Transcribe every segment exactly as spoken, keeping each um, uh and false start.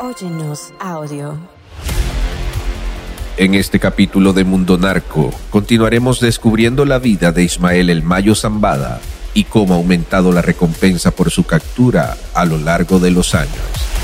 Óyenos audio. En este capítulo de Mundo Narco, continuaremos descubriendo la vida de Ismael El Mayo Zambada y cómo ha aumentado la recompensa por su captura a lo largo de los años.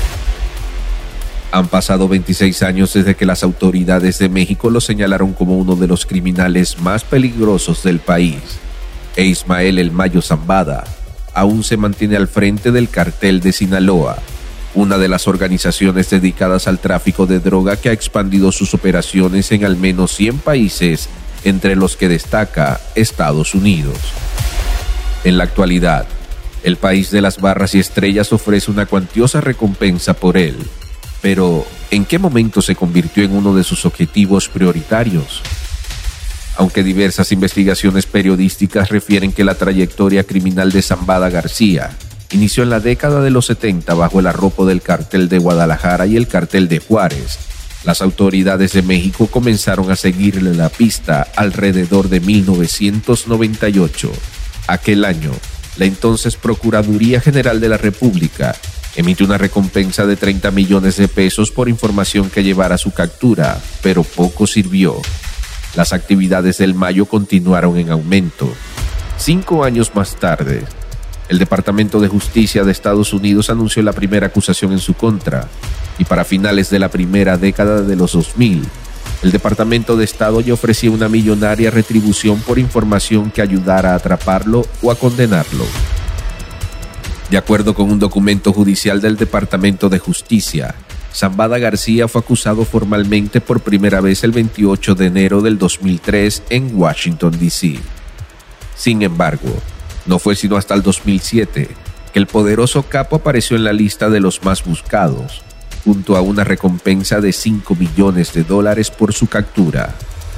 Han pasado veintiséis años desde que las autoridades de México lo señalaron como uno de los criminales más peligrosos del país, e Ismael El Mayo Zambada aún se mantiene al frente del Cartel de Sinaloa, una de las organizaciones dedicadas al tráfico de droga que ha expandido sus operaciones en al menos cien países, entre los que destaca Estados Unidos. En la actualidad, el país de las barras y estrellas ofrece una cuantiosa recompensa por él. Pero, ¿en qué momento se convirtió en uno de sus objetivos prioritarios? Aunque diversas investigaciones periodísticas refieren que la trayectoria criminal de Zambada García inició en la década de los setenta bajo el arropo del Cartel de Guadalajara y el Cartel de Juárez, las autoridades de México comenzaron a seguirle la pista alrededor de mil novecientos noventa y ocho. Aquel año, la entonces Procuraduría General de la República emitió una recompensa de treinta millones de pesos por información que llevara a su captura, pero poco sirvió. Las actividades del Mayo continuaron en aumento. Cinco años más tarde, el Departamento de Justicia de Estados Unidos anunció la primera acusación en su contra, y para finales de la primera década de los dos mil, el Departamento de Estado ya ofrecía una millonaria retribución por información que ayudara a atraparlo o a condenarlo. De acuerdo con un documento judicial del Departamento de Justicia, Zambada García fue acusado formalmente por primera vez el veintiocho de enero del dos mil tres en Washington, D C Sin embargo, no fue sino hasta el dos mil siete que el poderoso capo apareció en la lista de los más buscados, junto a una recompensa de cinco millones de dólares por su captura.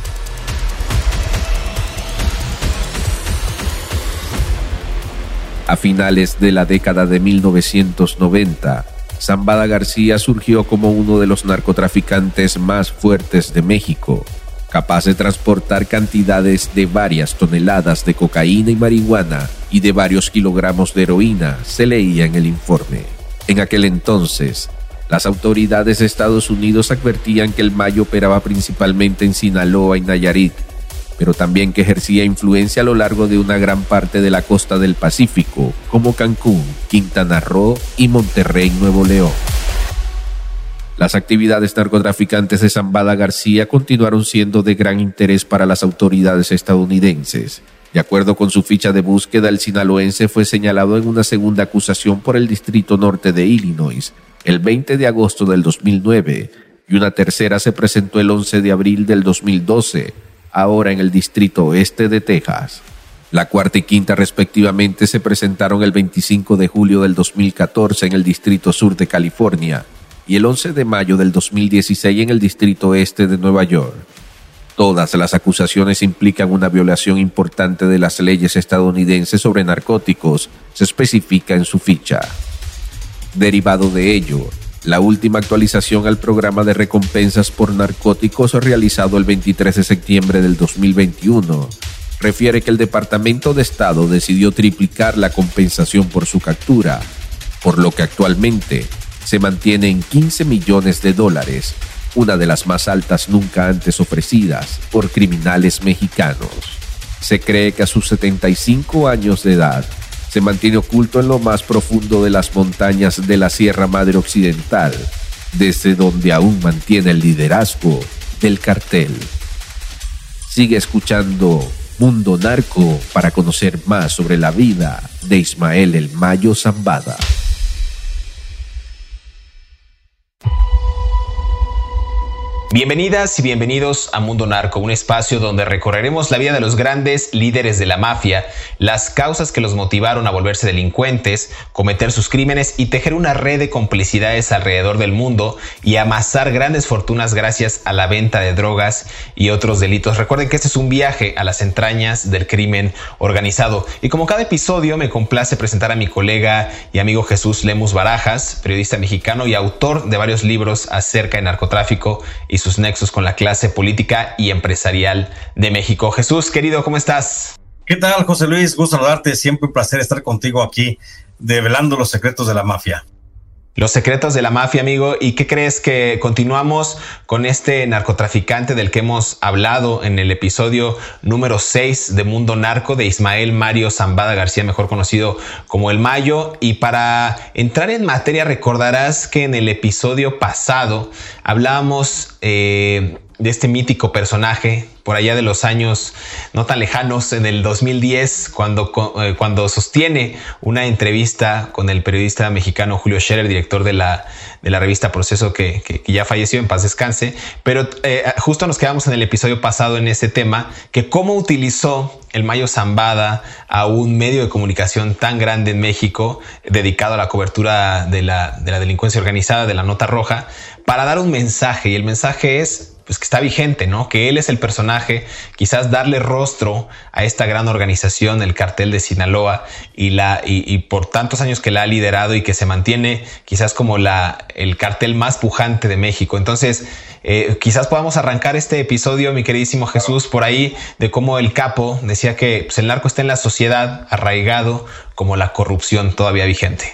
A finales de la década de mil novecientos noventa, Zambada García surgió como uno de los narcotraficantes más fuertes de México, capaz de transportar cantidades de varias toneladas de cocaína y marihuana y de varios kilogramos de heroína, se leía en el informe. En aquel entonces, las autoridades de Estados Unidos advertían que el Mayo operaba principalmente en Sinaloa y Nayarit, pero también que ejercía influencia a lo largo de una gran parte de la costa del Pacífico, como Cancún, Quintana Roo y Monterrey, Nuevo León. Las actividades narcotraficantes de Zambada García continuaron siendo de gran interés para las autoridades estadounidenses. De acuerdo con su ficha de búsqueda, el sinaloense fue señalado en una segunda acusación por el Distrito Norte de Illinois el veinte de agosto del dos mil nueve y una tercera se presentó el once de abril del dos mil doce, ahora en el Distrito Oeste de Texas. La cuarta y quinta respectivamente se presentaron el veinticinco de julio del dos mil catorce en el Distrito Sur de California y el once de mayo del dos mil dieciséis en el Distrito Este de Nueva York. Todas las acusaciones implican una violación importante de las leyes estadounidenses sobre narcóticos, se especifica en su ficha. Derivado de ello, la última actualización al programa de recompensas por narcóticos realizado el veintitrés de septiembre del dos mil veintiuno refiere que el Departamento de Estado decidió triplicar la compensación por su captura, por lo que actualmente se mantiene en quince millones de dólares, una de las más altas nunca antes ofrecidas por criminales mexicanos. Se cree que a sus setenta y cinco años de edad se mantiene oculto en lo más profundo de las montañas de la Sierra Madre Occidental, desde donde aún mantiene el liderazgo del cartel. Sigue escuchando Mundo Narco para conocer más sobre la vida de Ismael El Mayo Zambada. Bienvenidas y bienvenidos a Mundo Narco, un espacio donde recorreremos la vida de los grandes líderes de la mafia, las causas que los motivaron a volverse delincuentes, cometer sus crímenes y tejer una red de complicidades alrededor del mundo y amasar grandes fortunas gracias a la venta de drogas y otros delitos. Recuerden que este es un viaje a las entrañas del crimen organizado. Y como cada episodio, me complace presentar a mi colega y amigo Jesús Lemus Barajas, periodista mexicano y autor de varios libros acerca de narcotráfico y sus nexos con la clase política y empresarial de México. Jesús, querido, ¿cómo estás? ¿Qué tal, José Luis? Gusto saludarte. Siempre un placer estar contigo aquí, develando los secretos de la mafia. Los secretos de la mafia, amigo. ¿Y qué crees? Que continuamos con este narcotraficante del que hemos hablado en el episodio número seis de Mundo Narco, de Ismael Mario Zambada García, mejor conocido como El Mayo. Y para entrar en materia, recordarás que en el episodio pasado hablábamos eh, de este mítico personaje por allá de los años no tan lejanos, en el dos mil diez, cuando, cuando sostiene una entrevista con el periodista mexicano Julio Scherer, director de la, de la revista Proceso, que, que, que ya falleció, en paz descanse. Pero eh, justo nos quedamos en el episodio pasado en ese tema, que cómo utilizó el Mayo Zambada a un medio de comunicación tan grande en México, dedicado a la cobertura de la, de la delincuencia organizada, de la Nota Roja, para dar un mensaje. Y el mensaje es, pues, que está vigente, ¿no? Que él es el personaje, quizás darle rostro a esta gran organización, el Cartel de Sinaloa, y, la, y, y por tantos años que la ha liderado y que se mantiene quizás como la, el cartel más pujante de México. Entonces, eh, quizás podamos arrancar este episodio, mi queridísimo Jesús, por ahí, de cómo el capo decía que pues, el narco está en la sociedad, arraigado, como la corrupción todavía vigente.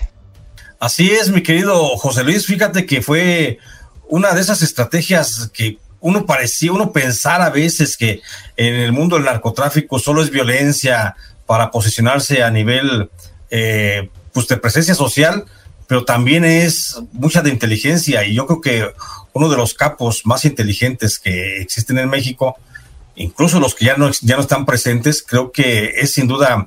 Así es, mi querido José Luis. Fíjate que fue una de esas estrategias que uno parecía, uno pensar a veces que en el mundo del narcotráfico solo es violencia para posicionarse a nivel eh, pues de presencia social, pero también es mucha de inteligencia. Y yo creo que uno de los capos más inteligentes que existen en México, incluso los que ya no, ya no están presentes, creo que es sin duda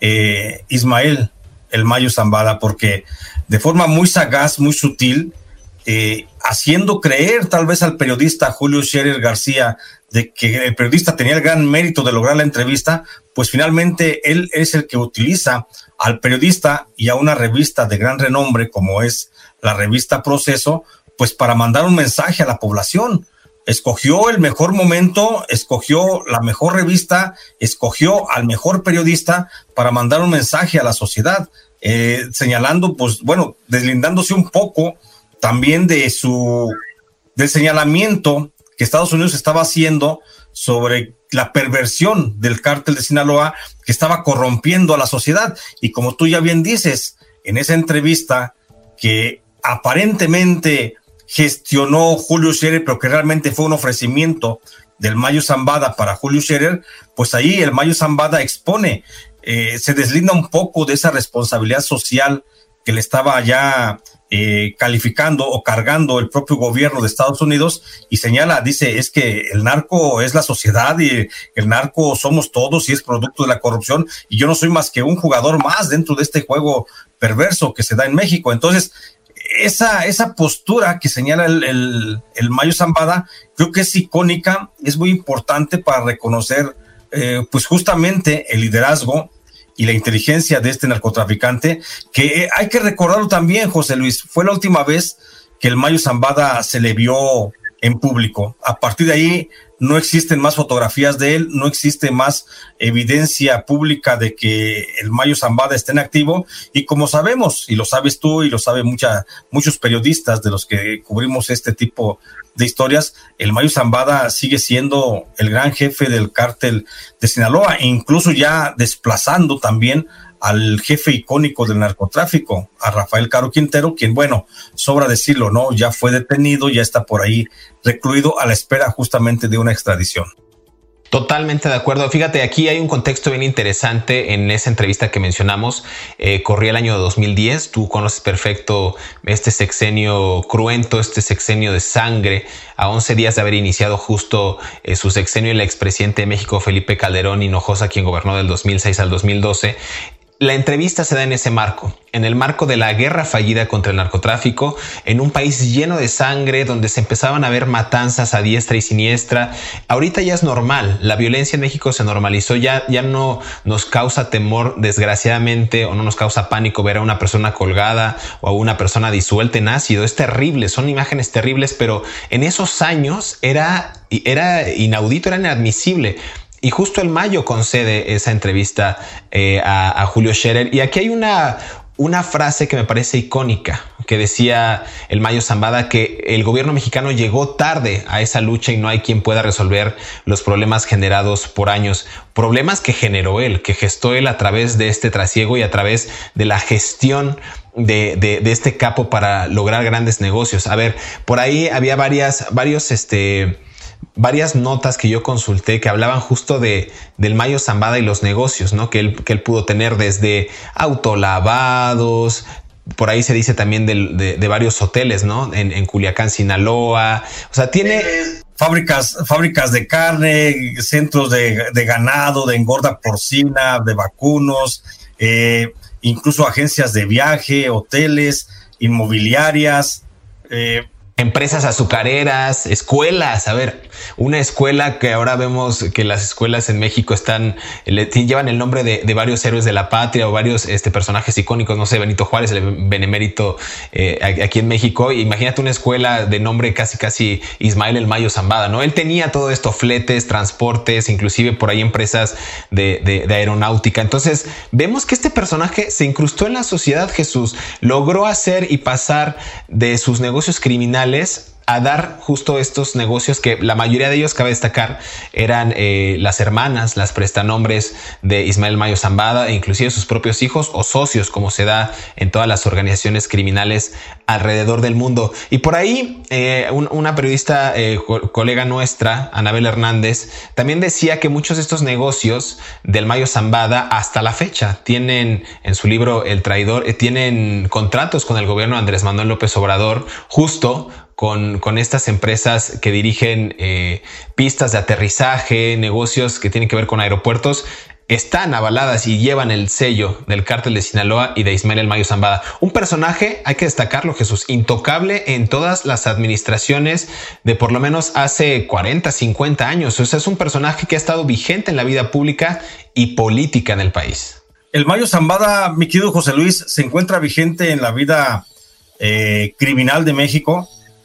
eh, Ismael El Mayo Zambada, porque de forma muy sagaz, muy sutil, Eh, haciendo creer tal vez al periodista Julio Scherer García de que el periodista tenía el gran mérito de lograr la entrevista, pues finalmente él es el que utiliza al periodista y a una revista de gran renombre como es la revista Proceso, pues para mandar un mensaje a la población. Escogió el mejor momento, escogió la mejor revista, escogió al mejor periodista para mandar un mensaje a la sociedad, eh, señalando, pues bueno, deslindándose un poco también de su del señalamiento que Estados Unidos estaba haciendo sobre la perversión del cártel de Sinaloa, que estaba corrompiendo a la sociedad. Y como tú ya bien dices, en esa entrevista que aparentemente gestionó Julio Scherer, pero que realmente fue un ofrecimiento del Mayo Zambada para Julio Scherer, pues ahí el Mayo Zambada expone, eh, se deslinda un poco de esa responsabilidad social que le estaba ya eh, calificando o cargando el propio gobierno de Estados Unidos, y señala, dice, es que el narco es la sociedad y el narco somos todos y es producto de la corrupción, y yo no soy más que un jugador más dentro de este juego perverso que se da en México. Entonces, esa, esa postura que señala el, el, el Mayo Zambada, creo que es icónica, es muy importante para reconocer eh, pues justamente el liderazgo y la inteligencia de este narcotraficante, que hay que recordarlo también, José Luis, fue la última vez que el Mayo Zambada se le vio en público. A partir de ahí no existen más fotografías de él, no existe más evidencia pública de que el Mayo Zambada esté en activo, y como sabemos, y lo sabes tú y lo saben mucha, muchos periodistas de los que cubrimos este tipo de historias, el Mayo Zambada sigue siendo el gran jefe del cártel de Sinaloa, e incluso ya desplazando también al jefe icónico del narcotráfico, a Rafael Caro Quintero, quien, bueno, sobra decirlo, ¿no? Ya fue detenido, ya está por ahí recluido a la espera justamente de una extradición. Totalmente de acuerdo. Fíjate, aquí hay un contexto bien interesante en esa entrevista que mencionamos. Eh, corría el año dos mil diez. Tú conoces perfecto este sexenio cruento, este sexenio de sangre. A once días de haber iniciado justo eh, su sexenio, el expresidente de México, Felipe Calderón Hinojosa, quien gobernó del dos mil seis al dos mil doce. La entrevista se da en ese marco, en el marco de la guerra fallida contra el narcotráfico, en un país lleno de sangre, donde se empezaban a ver matanzas a diestra y siniestra. Ahorita ya es normal, la violencia en México se normalizó, ya, ya no nos causa temor, desgraciadamente, o no nos causa pánico ver a una persona colgada o a una persona disuelta en ácido. Es terrible, son imágenes terribles, pero en esos años era, era inaudito, era inadmisible. Y justo el Mayo concede esa entrevista eh, a, a Julio Scherer. Y aquí hay una, una frase que me parece icónica, que decía el Mayo Zambada, que el gobierno mexicano llegó tarde a esa lucha y no hay quien pueda resolver los problemas generados por años, problemas que generó él, que gestó él a través de este trasiego y a través de la gestión de, de, de este capo para lograr grandes negocios. A ver, por ahí había varias, varios, este... varias notas que yo consulté que hablaban justo de del Mayo Zambada y los negocios, ¿no? Que él, que él pudo tener desde autolavados, por ahí se dice también de, de, de varios hoteles, ¿no? En, en Culiacán, Sinaloa. O sea, tiene... Eh, fábricas, fábricas de carne, centros de, de ganado, de engorda porcina, de vacunos, eh, incluso agencias de viaje, hoteles, inmobiliarias, eh, empresas azucareras, escuelas. A ver, una escuela que ahora vemos que las escuelas en México están, le, llevan el nombre de, de varios héroes de la patria o varios este, personajes icónicos, no sé, Benito Juárez, el benemérito eh, aquí en México. Imagínate una escuela de nombre casi casi Ismael el Mayo Zambada, ¿no? Él tenía todo esto, fletes, transportes, inclusive por ahí empresas de, de, de aeronáutica. Entonces vemos que este personaje se incrustó en la sociedad, Jesús, logró hacer y pasar de sus negocios criminales a dar justo estos negocios que la mayoría de ellos, cabe destacar, eran eh, las hermanas, las prestanombres de Ismael Mayo Zambada e inclusive sus propios hijos o socios, como se da en todas las organizaciones criminales alrededor del mundo. Y por ahí eh, un, una periodista, eh, co colega nuestra, Anabel Hernández, también decía que muchos de estos negocios del Mayo Zambada hasta la fecha tienen, en su libro El Traidor, eh, tienen contratos con el gobierno de Andrés Manuel López Obrador, justo Con, con estas empresas que dirigen eh, pistas de aterrizaje, negocios que tienen que ver con aeropuertos, están avaladas y llevan el sello del cártel de Sinaloa y de Ismael el Mayo Zambada. Un personaje, hay que destacarlo, Jesús, intocable en todas las administraciones de por lo menos hace cuarenta, cincuenta años. O sea, es un personaje que ha estado vigente en la vida pública y política en el país. El Mayo Zambada, mi querido José Luis, se encuentra vigente en la vida eh, criminal de México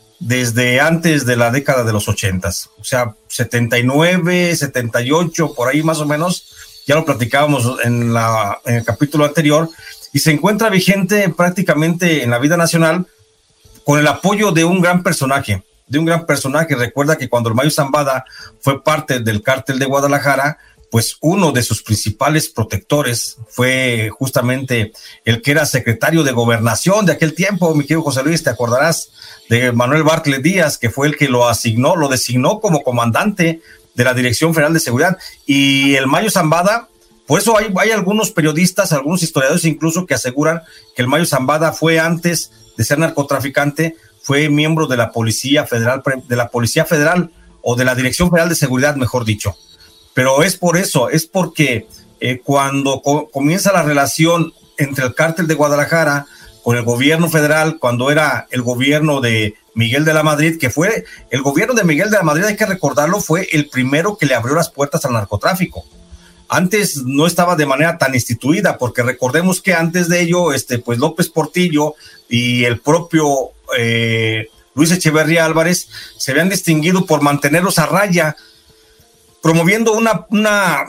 desde antes de la década de los ochentas, o sea, setenta y nueve, setenta y ocho, por ahí más o menos, ya lo platicábamos en, la, en el capítulo anterior, y se encuentra vigente prácticamente en la vida nacional con el apoyo de un gran personaje, de un gran personaje. Recuerda que cuando el Mayo Zambada fue parte del cártel de Guadalajara, pues uno de sus principales protectores fue justamente el que era secretario de Gobernación de aquel tiempo, mi querido José Luis, te acordarás de Manuel Bartlett Díaz, que fue el que lo asignó, lo designó como comandante de la Dirección Federal de Seguridad. Y el Mayo Zambada, por eso hay, hay algunos periodistas, algunos historiadores incluso que aseguran que el Mayo Zambada fue, antes de ser narcotraficante, fue miembro de la Policía Federal, de la Policía Federal o de la Dirección Federal de Seguridad, mejor dicho. Pero es por eso, es porque eh, cuando co comienza la relación entre el cártel de Guadalajara con el gobierno federal, cuando era el gobierno de Miguel de la Madrid, que fue el gobierno de Miguel de la Madrid, hay que recordarlo, fue el primero que le abrió las puertas al narcotráfico. Antes no estaba de manera tan instituida, porque recordemos que antes de ello, este, pues López Portillo y el propio eh, Luis Echeverría Álvarez se habían distinguido por mantenerlos a raya, promoviendo una, una,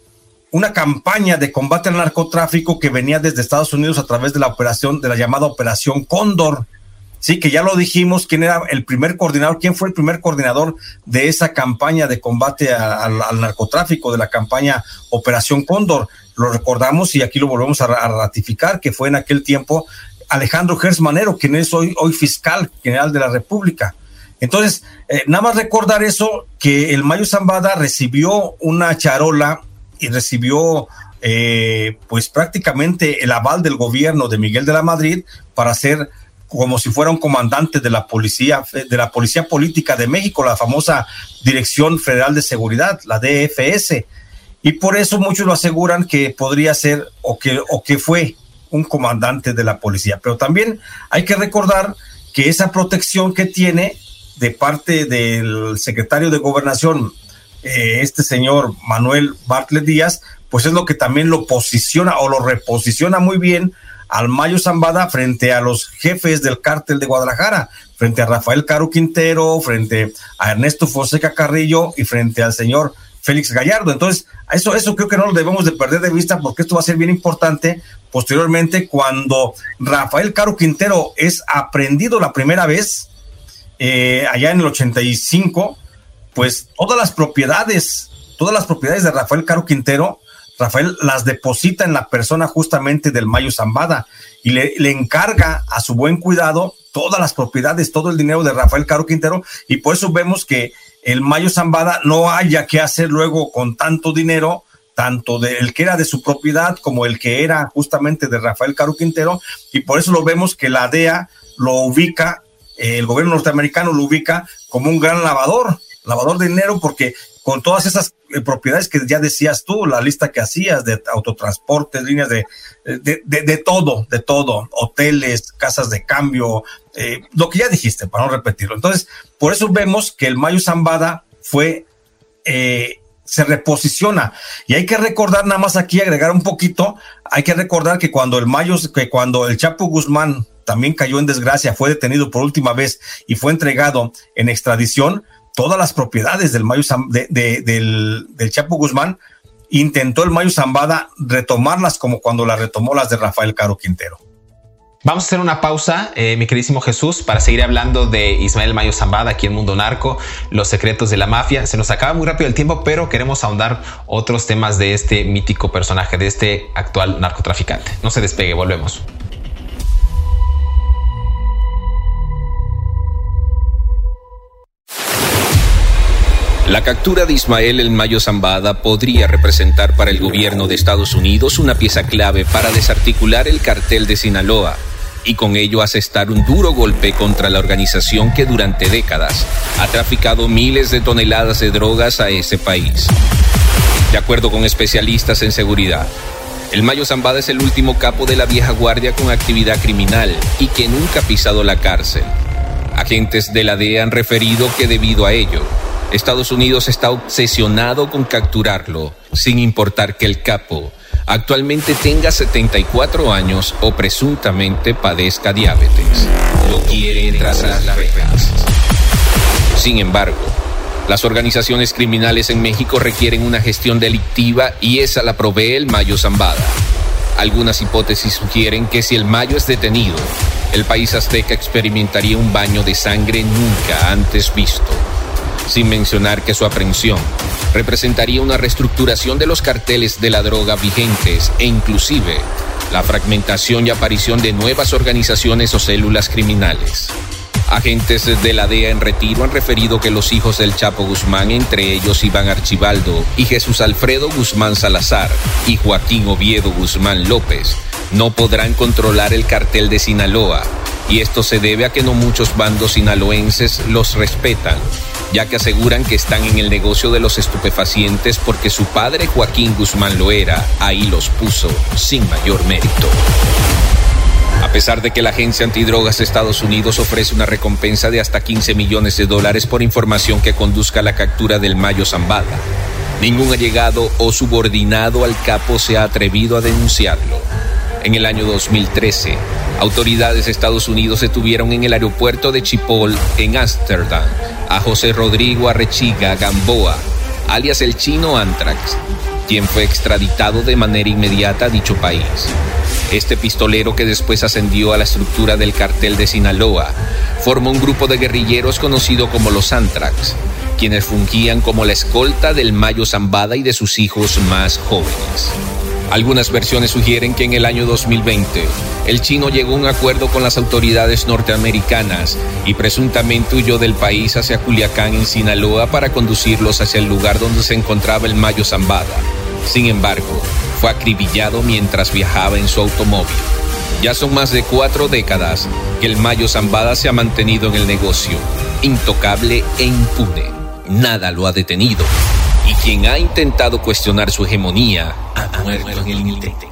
una campaña de combate al narcotráfico que venía desde Estados Unidos a través de la operación, de la llamada Operación Cóndor. Sí, que ya lo dijimos, quién era el primer coordinador, quién fue el primer coordinador de esa campaña de combate a, a, al narcotráfico, de la campaña Operación Cóndor. Lo recordamos y aquí lo volvemos a, a ratificar, que fue en aquel tiempo Alejandro Gertz Manero, quien es hoy, hoy fiscal general de la República. Entonces, eh, nada más recordar eso, que el Mayo Zambada recibió una charola y recibió eh, pues prácticamente el aval del gobierno de Miguel de la Madrid para ser como si fuera un comandante de la policía, de la Policía Política de México, la famosa Dirección Federal de Seguridad, la D F S. Y por eso muchos lo aseguran que podría ser o que, o que fue un comandante de la policía. Pero también hay que recordar que esa protección que tiene de parte del secretario de Gobernación, eh, este señor Manuel Bartlett Díaz, pues es lo que también lo posiciona o lo reposiciona muy bien al Mayo Zambada frente a los jefes del cártel de Guadalajara, frente a Rafael Caro Quintero, frente a Ernesto Fonseca Carrillo y frente al señor Félix Gallardo. Entonces, eso, eso creo que no lo debemos de perder de vista, porque esto va a ser bien importante posteriormente cuando Rafael Caro Quintero es aprehendido la primera vez, eh, allá en el ochenta y cinco, pues todas las propiedades, todas las propiedades de Rafael Caro Quintero, Rafael las deposita en la persona justamente del Mayo Zambada y le, le encarga a su buen cuidado todas las propiedades, todo el dinero de Rafael Caro Quintero, y por eso vemos que el Mayo Zambada no haya que hacer luego con tanto dinero, tanto del que era de su propiedad como el que era justamente de Rafael Caro Quintero, y por eso lo vemos que la D E A lo ubica, eh, el gobierno norteamericano lo ubica como un gran lavador, lavador de dinero, porque con todas esas eh, propiedades que ya decías tú, la lista que hacías de autotransportes, líneas de, de, de, de todo, de todo, hoteles, casas de cambio, eh, lo que ya dijiste, para no repetirlo. Entonces, por eso vemos que el Mayo Zambada fue, eh, se reposiciona. Y hay que recordar, nada más aquí, agregar un poquito, hay que recordar que cuando el Mayo, que cuando el Chapo Guzmán también cayó en desgracia, fue detenido por última vez y fue entregado en extradición, todas las propiedades del Mayo de, de, del, del Chapo Guzmán, intentó el Mayo Zambada retomarlas como cuando las retomó las de Rafael Caro Quintero. Vamos a hacer una pausa, eh, mi queridísimo Jesús, para seguir hablando de Ismael Mayo Zambada aquí en Mundo Narco, los secretos de la mafia. Se nos acaba muy rápido el tiempo, pero queremos ahondar otros temas de este mítico personaje, de este actual narcotraficante. No se despegue, volvemos. La captura de Ismael El Mayo Zambada podría representar para el gobierno de Estados Unidos una pieza clave para desarticular el cartel de Sinaloa y con ello asestar un duro golpe contra la organización que durante décadas ha traficado miles de toneladas de drogas a ese país. De acuerdo con especialistas en seguridad, El Mayo Zambada es el último capo de la vieja guardia con actividad criminal y que nunca ha pisado la cárcel. Agentes de la D E A han referido que debido a ello, Estados Unidos está obsesionado con capturarlo, sin importar que el capo actualmente tenga setenta y cuatro años o presuntamente padezca diabetes. Lo quieren tras las rejas. Sin embargo, las organizaciones criminales en México requieren una gestión delictiva y esa la provee el Mayo Zambada. Algunas hipótesis sugieren que si el Mayo es detenido, el país azteca experimentaría un baño de sangre nunca antes visto. Sin mencionar que su aprehensión representaría una reestructuración de los carteles de la droga vigentes e inclusive la fragmentación y aparición de nuevas organizaciones o células criminales. Agentes de la D E A en retiro han referido que los hijos del Chapo Guzmán, entre ellos Iván Archibaldo y Jesús Alfredo Guzmán Salazar y Joaquín Oviedo Guzmán López, no podrán controlar el cartel de Sinaloa, y esto se debe a que no muchos bandos sinaloenses los respetan, ya que aseguran que están en el negocio de los estupefacientes porque su padre Joaquín Guzmán lo era, ahí los puso sin mayor mérito. A pesar de que la Agencia Antidrogas de Estados Unidos ofrece una recompensa de hasta quince millones de dólares por información que conduzca a la captura del Mayo Zambada, ningún allegado o subordinado al capo se ha atrevido a denunciarlo. En el año dos mil trece, autoridades de Estados Unidos detuvieron en el aeropuerto de Schiphol, en Ámsterdam, a José Rodrigo Arrechiga Gamboa, alias el Chino Antrax, quien fue extraditado de manera inmediata a dicho país. Este pistolero, que después ascendió a la estructura del cartel de Sinaloa, formó un grupo de guerrilleros conocido como los Antrax, quienes fungían como la escolta del Mayo Zambada y de sus hijos más jóvenes. Algunas versiones sugieren que en el año dos mil veinte, el chino llegó a un acuerdo con las autoridades norteamericanas y presuntamente huyó del país hacia Culiacán, en Sinaloa, para conducirlos hacia el lugar donde se encontraba el Mayo Zambada. Sin embargo, fue acribillado mientras viajaba en su automóvil. Ya son más de cuatro décadas que el Mayo Zambada se ha mantenido en el negocio, intocable e impune. Nada lo ha detenido. Y quien ha intentado cuestionar su hegemonía ha muerto en el intento.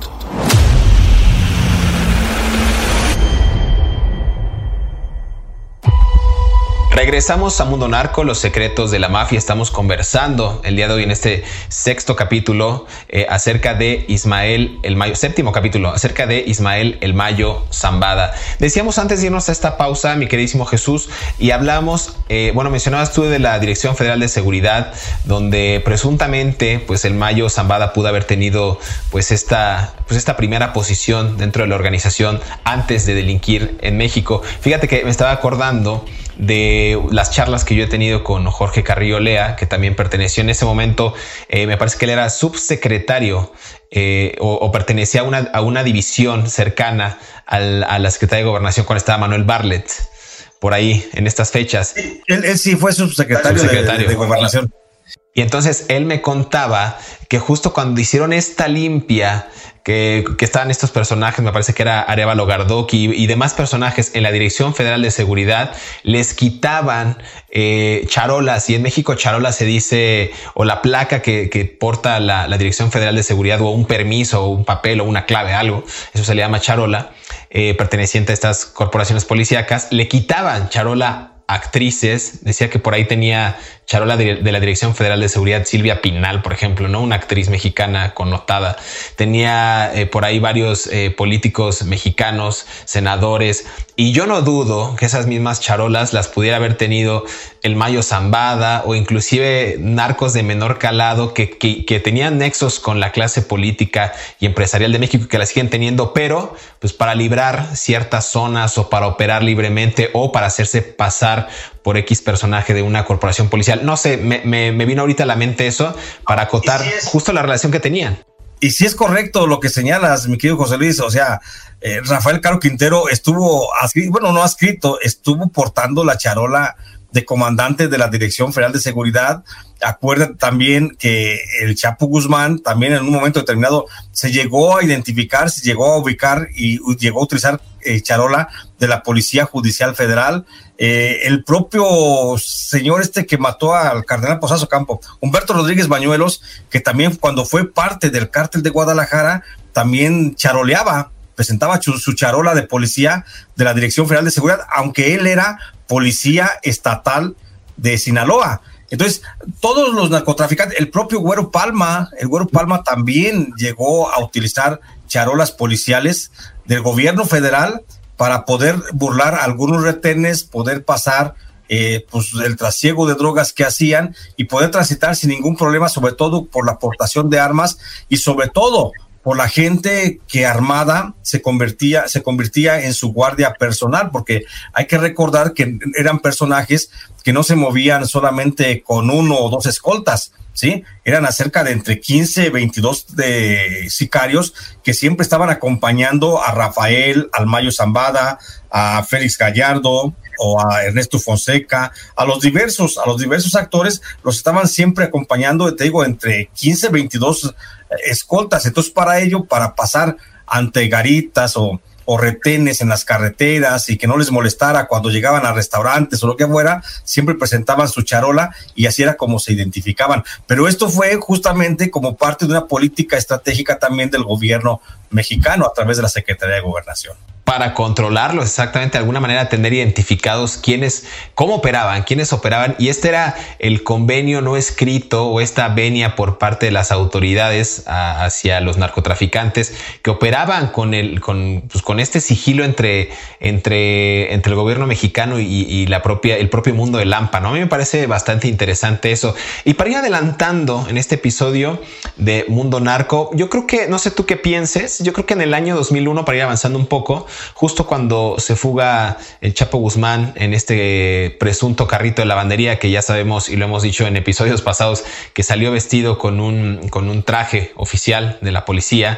Regresamos a Mundo Narco, los secretos de la mafia. Estamos conversando el día de hoy en este sexto capítulo eh, acerca de Ismael El Mayo, séptimo capítulo, acerca de Ismael El Mayo Zambada. Decíamos antes de irnos a esta pausa, mi queridísimo Jesús, y hablamos, eh, bueno, mencionabas tú de la Dirección Federal de Seguridad, donde presuntamente, pues el Mayo Zambada pudo haber tenido, pues esta, pues esta primera posición dentro de la organización antes de delinquir en México. Fíjate que me estaba acordando de las charlas que yo he tenido con Jorge Carrillo Lea, que también perteneció en ese momento, eh, me parece que él era subsecretario eh, o, o pertenecía a una, a una división cercana al, a la Secretaría de Gobernación cuando estaba Manuel Bartlett, por ahí en estas fechas. Sí, él, él sí fue subsecretario, subsecretario. De, de Gobernación. Y entonces él me contaba que justo cuando hicieron esta limpia, que, que estaban estos personajes, me parece que era Arévalo Gardoqui y, y demás personajes en la Dirección Federal de Seguridad, les quitaban eh, charolas, y en México charola se dice, o la placa que, que porta la, la Dirección Federal de Seguridad, o un permiso, o un papel, o una clave, algo, eso se le llama charola, eh, perteneciente a estas corporaciones policíacas, le quitaban charola actrices. Decía que por ahí tenía charola de, de la Dirección Federal de Seguridad Silvia Pinal, por ejemplo, ¿no? Una actriz mexicana connotada. Tenía eh, por ahí varios eh, políticos mexicanos, senadores, y yo no dudo que esas mismas charolas las pudiera haber tenido el Mayo Zambada o inclusive narcos de menor calado que, que, que tenían nexos con la clase política y empresarial de México, que las siguen teniendo, pero pues para librar ciertas zonas o para operar libremente o para hacerse pasar por X personaje de una corporación policial. No sé, me, me, me vino ahorita a la mente eso para acotar si es, justo la relación que tenían. Y si es correcto lo que señalas, mi querido José Luis, o sea, eh, Rafael Caro Quintero estuvo, bueno, no escrito, estuvo portando la charola de comandante de la Dirección Federal de Seguridad. Acuérdate también que el Chapo Guzmán también en un momento determinado se llegó a identificar, se llegó a ubicar y llegó a utilizar eh, charola de la Policía Judicial Federal. Eh, el propio señor este que mató al cardenal Posazo Campo, Humberto Rodríguez Bañuelos, que también cuando fue parte del cártel de Guadalajara, también charoleaba, presentaba su, su charola de policía de la Dirección Federal de Seguridad, aunque él era policía estatal de Sinaloa. Entonces, todos los narcotraficantes, el propio Güero Palma, el Güero Palma también llegó a utilizar charolas policiales del gobierno federal para poder burlar algunos retenes, poder pasar eh, pues el trasiego de drogas que hacían y poder transitar sin ningún problema, sobre todo por la aportación de armas y sobre todo por la gente que armada se convertía, se convertía en su guardia personal, porque hay que recordar que eran personajes que no se movían solamente con uno o dos escoltas, ¿sí? Eran acerca de entre quince y veintidós de sicarios que siempre estaban acompañando a Rafael, al Mayo Zambada, a Félix Gallardo o a Ernesto Fonseca, a los diversos, a los diversos actores, los estaban siempre acompañando, te digo, entre quince y veintidós escoltas. Entonces, para ello, para pasar ante garitas o, o retenes en las carreteras y que no les molestara cuando llegaban a restaurantes o lo que fuera, siempre presentaban su charola y así era como se identificaban. Pero esto fue justamente como parte de una política estratégica también del gobierno mexicano a través de la Secretaría de Gobernación. Para controlarlos, exactamente, de alguna manera tener identificados quiénes, cómo operaban, quiénes operaban, y este era el convenio no escrito o esta venia por parte de las autoridades a, hacia los narcotraficantes que operaban con el, con, pues, con este sigilo entre, entre, entre el gobierno mexicano y, y la propia, el propio mundo del AMPA, ¿no? A mí me parece bastante interesante eso. Y para ir adelantando en este episodio de Mundo Narco, yo creo que, no sé tú qué pienses, yo creo que en el año dos mil uno, para ir avanzando un poco, justo cuando se fuga el Chapo Guzmán en este presunto carrito de lavandería que ya sabemos y lo hemos dicho en episodios pasados que salió vestido con un, con un traje oficial de la policía,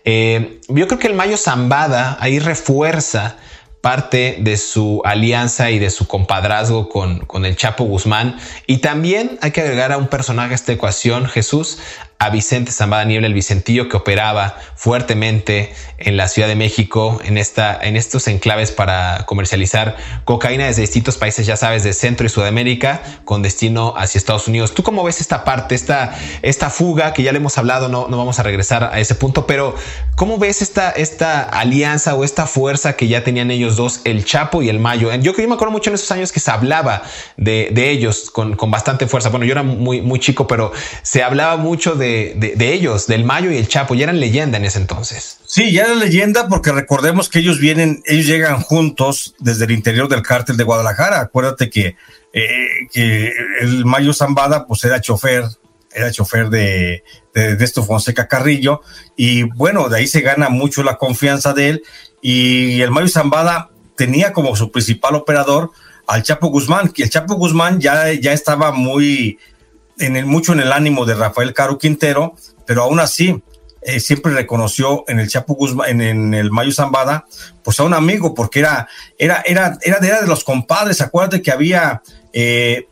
eh, yo creo que el Mayo Zambada ahí refuerza parte de su alianza y de su compadrazgo con, con el Chapo Guzmán. Y también hay que agregar a un personaje a esta ecuación, Jesús, a Vicente Zambada Niebla, el Vicentillo, que operaba fuertemente en la Ciudad de México, en, esta, en estos enclaves para comercializar cocaína desde distintos países, ya sabes, de Centro y Sudamérica, con destino hacia Estados Unidos. ¿Tú cómo ves esta parte, esta, esta fuga, que ya le hemos hablado, no, no vamos a regresar a ese punto, pero cómo ves esta, esta alianza o esta fuerza que ya tenían ellos dos, el Chapo y el Mayo? Yo, yo me acuerdo mucho en esos años que se hablaba de, de ellos con, con bastante fuerza. Bueno, yo era muy, muy chico, pero se hablaba mucho de De, de, de ellos, del Mayo y el Chapo. Ya eran leyenda en ese entonces. Sí, ya eran leyenda, porque recordemos que ellos vienen, ellos llegan juntos desde el interior del cártel de Guadalajara. Acuérdate que, eh, que el Mayo Zambada pues era chofer, era chofer de, de, de esto Fonseca Carrillo, y bueno, de ahí se gana mucho la confianza de él, y el Mayo Zambada tenía como su principal operador al Chapo Guzmán, que el Chapo Guzmán ya, ya estaba muy En el, mucho en el ánimo de Rafael Caro Quintero, pero aún así eh, siempre reconoció en el Chapo Guzmán, en, en el Mayo Zambada, pues a un amigo, porque era, era, era, era, de, era de los compadres. Acuérdate que había eh,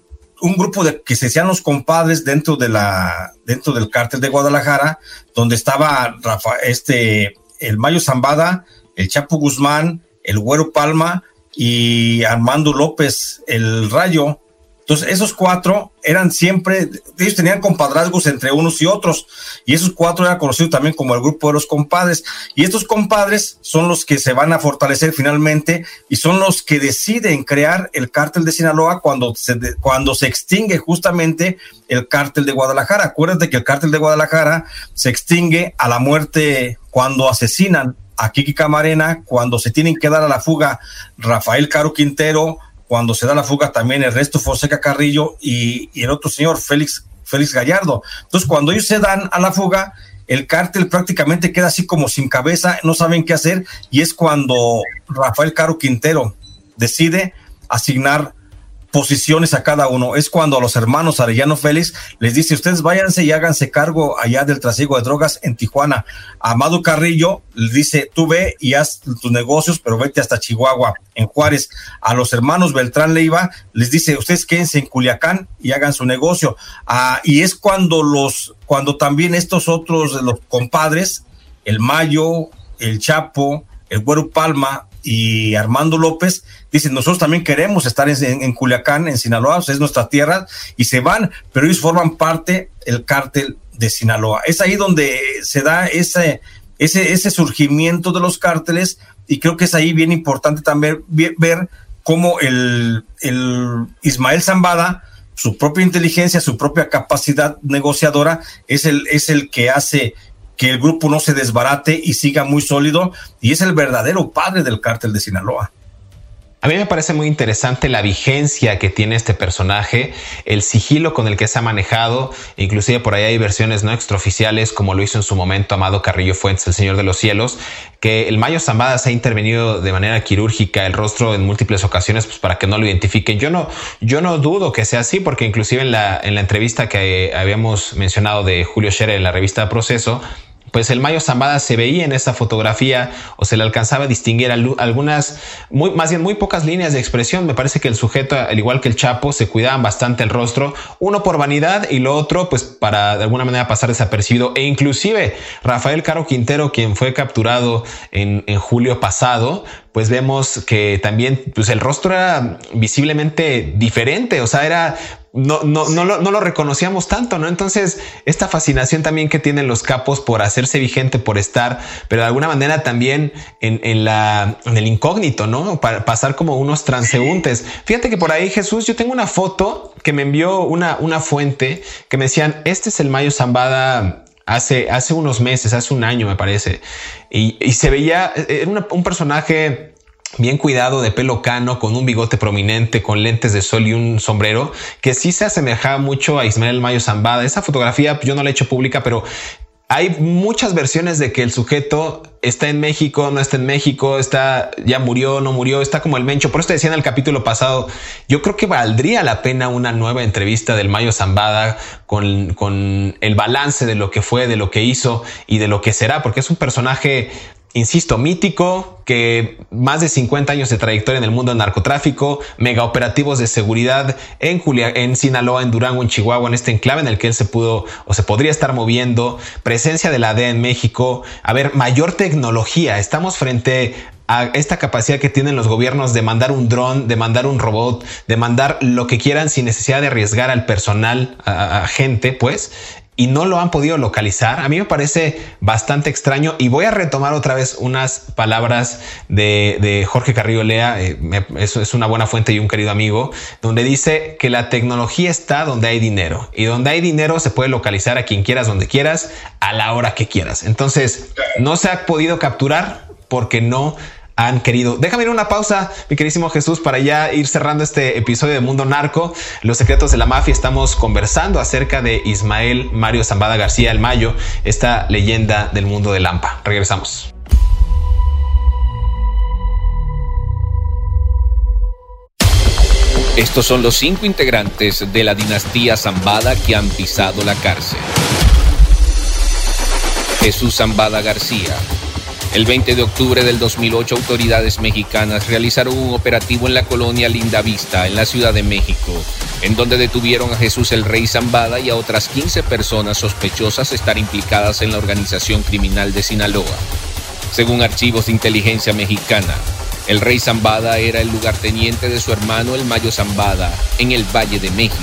un grupo de que se decían los compadres dentro de la, dentro del cártel de Guadalajara, donde estaba Rafa, este, el Mayo Zambada, el Chapo Guzmán, el Güero Palma y Armando López, el Rayo. Entonces, esos cuatro eran siempre, ellos tenían compadrazgos entre unos y otros, y esos cuatro eran conocidos también como el grupo de los compadres, y estos compadres son los que se van a fortalecer finalmente, y son los que deciden crear el cártel de Sinaloa cuando se, cuando se extingue justamente el cártel de Guadalajara. Acuérdate que el cártel de Guadalajara se extingue a la muerte cuando asesinan a Kiki Camarena, cuando se tienen que dar a la fuga Rafael Caro Quintero, cuando se da la fuga también Ernesto Fonseca Carrillo y, y el otro señor, Félix, Félix Gallardo. Entonces, cuando ellos se dan a la fuga, el cártel prácticamente queda así como sin cabeza, no saben qué hacer, y es cuando Rafael Caro Quintero decide asignar posiciones a cada uno. Es cuando a los hermanos Arellano Félix les dice: ustedes váyanse y háganse cargo allá del trasiego de drogas en Tijuana. A Amado Carrillo les dice: tú ve y haz tus negocios, pero vete hasta Chihuahua, en Juárez. A los hermanos Beltrán Leiva les dice: ustedes quédense en Culiacán y hagan su negocio. Ah, y es cuando los, cuando también estos otros, los compadres, el Mayo, el Chapo, el Güero Palma y Armando López, dicen: nosotros también queremos estar en, en Culiacán, en Sinaloa, o sea, es nuestra tierra, y se van, pero ellos forman parte del cártel de Sinaloa. Es ahí donde se da ese, ese, ese surgimiento de los cárteles, y creo que es ahí bien importante también ver cómo el, el Ismael Zambada, su propia inteligencia, su propia capacidad negociadora, es el, es el que hace que el grupo no se desbarate y siga muy sólido, y es el verdadero padre del cártel de Sinaloa. A mí me parece muy interesante la vigencia que tiene este personaje, el sigilo con el que se ha manejado. Inclusive por ahí hay versiones no extraoficiales, como lo hizo en su momento Amado Carrillo Fuentes, el Señor de los Cielos, que el Mayo Zambada se ha intervenido de manera quirúrgica el rostro en múltiples ocasiones, pues para que no lo identifiquen. Yo no, yo no dudo que sea así, porque inclusive en la, en la entrevista que habíamos mencionado de Julio Scherer en la revista Proceso, pues el Mayo Zambada se veía en esa fotografía, o se le alcanzaba a distinguir algunas, muy, más bien muy pocas líneas de expresión. Me parece que el sujeto, al igual que el Chapo, se cuidaban bastante el rostro, uno por vanidad y lo otro pues para de alguna manera pasar desapercibido. E inclusive Rafael Caro Quintero, quien fue capturado en, en julio pasado, pues vemos que también pues el rostro era visiblemente diferente, o sea, era... No, no, no, lo, no lo reconocíamos tanto, ¿no? Entonces, esta fascinación también que tienen los capos por hacerse vigente, por estar, pero de alguna manera también en, en, la, en el incógnito, ¿no? Para pasar como unos transeúntes. Fíjate que por ahí, Jesús, yo tengo una foto que me envió una, una fuente que me decían: este es el Mayo Zambada hace, hace unos meses, hace un año, me parece. Y, y se veía, era una, un personaje bien cuidado, de pelo cano, con un bigote prominente, con lentes de sol y un sombrero, que sí se asemejaba mucho a Ismael Mayo Zambada. Esa fotografía yo no la he hecho pública, pero hay muchas versiones de que el sujeto está en México, no está en México, está, ya murió, no murió, está como el Mencho. Por eso te decía en el capítulo pasado, yo creo que valdría la pena una nueva entrevista del Mayo Zambada con, con el balance de lo que fue, de lo que hizo y de lo que será, porque es un personaje insisto, mítico, que más de cincuenta años de trayectoria en el mundo del narcotráfico, mega operativos de seguridad en Julia, en Sinaloa, en Durango, en Chihuahua, en este enclave en el que él se pudo o se podría estar moviendo, presencia de la D E A en México, a ver, mayor tecnología. Estamos frente a esta capacidad que tienen los gobiernos de mandar un dron, de mandar un robot, de mandar lo que quieran sin necesidad de arriesgar al personal, a, a gente, pues, y no lo han podido localizar. A mí me parece bastante extraño y voy a retomar otra vez unas palabras de, de Jorge Carrillo Lea, eh, me, eso es una buena fuente y un querido amigo, donde dice que la tecnología está donde hay dinero y donde hay dinero se puede localizar a quien quieras, donde quieras, a la hora que quieras. Entonces, no se ha podido capturar porque no han querido. Déjame ir una pausa, mi queridísimo Jesús, para ya ir cerrando este episodio de Mundo Narco, Los Secretos de la Mafia. Estamos conversando acerca de Ismael Mario Zambada García, el Mayo, esta leyenda del mundo de Lampa. Regresamos. Estos son los cinco integrantes de la dinastía Zambada que han pisado la cárcel. Jesús Zambada García. El veinte de octubre del dos mil ocho, autoridades mexicanas realizaron un operativo en la colonia Lindavista, en la Ciudad de México, en donde detuvieron a Jesús el Rey Zambada y a otras quince personas sospechosas de estar implicadas en la organización criminal de Sinaloa. Según archivos de inteligencia mexicana, el Rey Zambada era el lugarteniente de su hermano el Mayo Zambada en el Valle de México.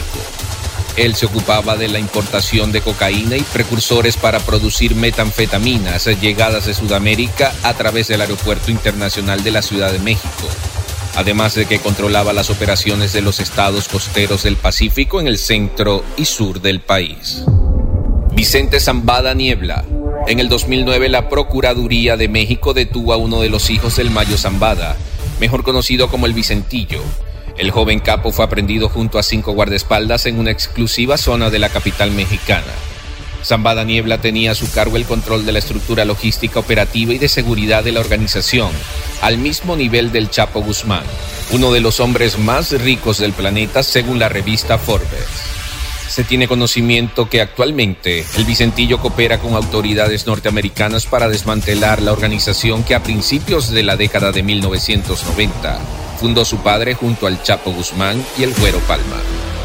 Él se ocupaba de la importación de cocaína y precursores para producir metanfetaminas llegadas de Sudamérica a través del Aeropuerto Internacional de la Ciudad de México, además de que controlaba las operaciones de los estados costeros del Pacífico en el centro y sur del país. Vicente Zambada Niebla. En el dos mil nueve, la Procuraduría de México detuvo a uno de los hijos del Mayo Zambada, mejor conocido como el Vicentillo. El joven capo fue aprehendido junto a cinco guardaespaldas en una exclusiva zona de la capital mexicana. Zambada Niebla tenía a su cargo el control de la estructura logística operativa y de seguridad de la organización, al mismo nivel del Chapo Guzmán, uno de los hombres más ricos del planeta según la revista Forbes. Se tiene conocimiento que actualmente el Vicentillo coopera con autoridades norteamericanas para desmantelar la organización que a principios de la década de mil novecientos noventa fundó su padre junto al Chapo Guzmán y el Güero Palma.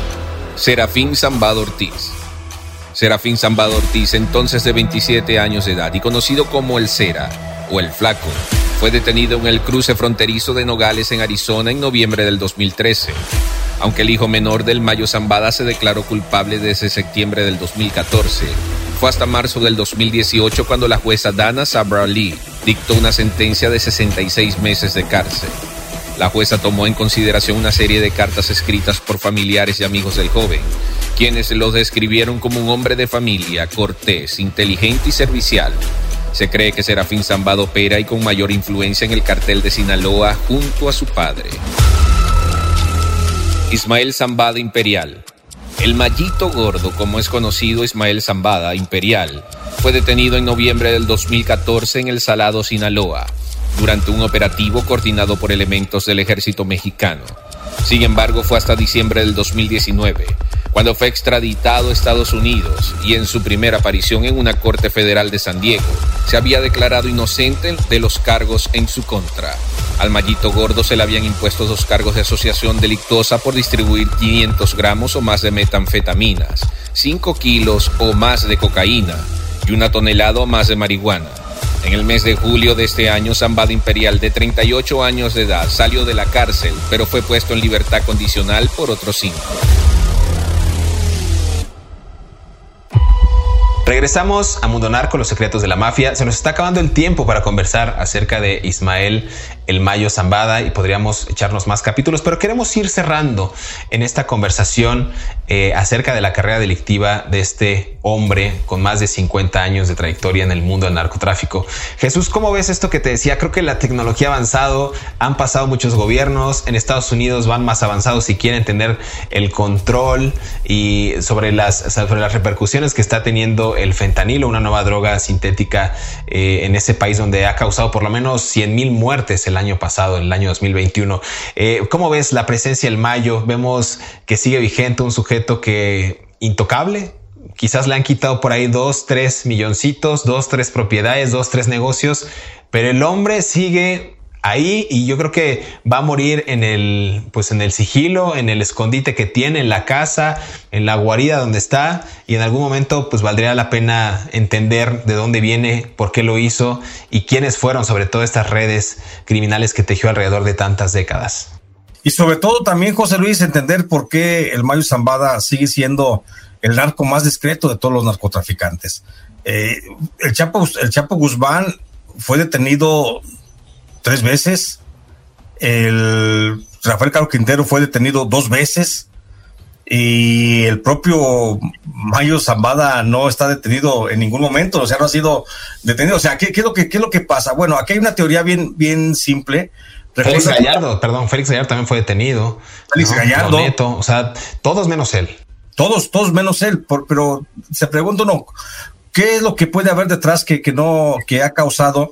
Serafín Zambada Ortiz. Serafín Zambada Ortiz, entonces de veintisiete años de edad y conocido como el Cera o el Flaco, fue detenido en el cruce fronterizo de Nogales en Arizona en noviembre del dos mil trece. Aunque el hijo menor del Mayo Zambada se declaró culpable desde septiembre del dos mil catorce, fue hasta marzo del dos mil dieciocho cuando la jueza Dana Sabra Lee dictó una sentencia de sesenta y seis meses de cárcel. La jueza tomó en consideración una serie de cartas escritas por familiares y amigos del joven, quienes lo describieron como un hombre de familia, cortés, inteligente y servicial. Se cree que Serafín Zambada opera y con mayor influencia en el cartel de Sinaloa junto a su padre. Ismael Zambada Imperial. El Mayito Gordo, como es conocido Ismael Zambada Imperial, fue detenido en noviembre del dos mil catorce en El Salado, Sinaloa, durante un operativo coordinado por elementos del ejército mexicano. Sin embargo, fue hasta diciembre del dos mil diecinueve, cuando fue extraditado a Estados Unidos y en su primera aparición en una corte federal de San Diego, se había declarado inocente de los cargos en su contra. Al Mayito Gordo se le habían impuesto dos cargos de asociación delictuosa por distribuir quinientos gramos o más de metanfetaminas, cinco kilos o más de cocaína y una tonelada o más de marihuana. En el mes de julio de este año, Zambada Imperial, de treinta y ocho años de edad, salió de la cárcel, pero fue puesto en libertad condicional por otros cinco. Regresamos a Mundo Narco, Los Secretos de la Mafia. Se nos está acabando el tiempo para conversar acerca de Ismael el Mayo Zambada y podríamos echarnos más capítulos, pero queremos ir cerrando en esta conversación eh, acerca de la carrera delictiva de este hombre con más de cincuenta años de trayectoria en el mundo del narcotráfico. Jesús, ¿cómo ves esto que te decía? Creo que la tecnología ha avanzado, han pasado muchos gobiernos, en Estados Unidos van más avanzados si quieren tener el control y sobre las, sobre las repercusiones que está teniendo el fentanilo, una nueva droga sintética eh, en ese país donde ha causado por lo menos cien mil muertes el año pasado, el año dos mil veintiuno. Eh, ¿Cómo ves la presencia del Mayo? Vemos que sigue vigente un sujeto que intocable. Quizás le han quitado por ahí dos, tres milloncitos, dos, tres propiedades, dos, tres negocios, pero el hombre sigue ahí y yo creo que va a morir en el, pues en el sigilo, en el escondite que tiene, en la casa, en la guarida donde está, y en algún momento pues valdría la pena entender de dónde viene, por qué lo hizo y quiénes fueron sobre todo estas redes criminales que tejió alrededor de tantas décadas. Y sobre todo también, José Luis, entender por qué el Mayo Zambada sigue siendo el narco más discreto de todos los narcotraficantes. Eh, el Chapo, el Chapo Guzmán fue detenido tres veces, el Rafael Caro Quintero fue detenido dos veces y el propio Mayo Zambada no está detenido en ningún momento, o sea, no ha sido detenido. O sea, ¿qué, qué, es, lo que, qué es lo que pasa? Bueno, aquí hay una teoría bien, bien simple. Félix Gallardo, perdón, Félix Gallardo también fue detenido. Félix ¿no? Gallardo. Neto, o sea, todos menos él. Todos, todos menos él, por, pero se pregunta uno, ¿qué es lo que puede haber detrás que, que no, que ha causado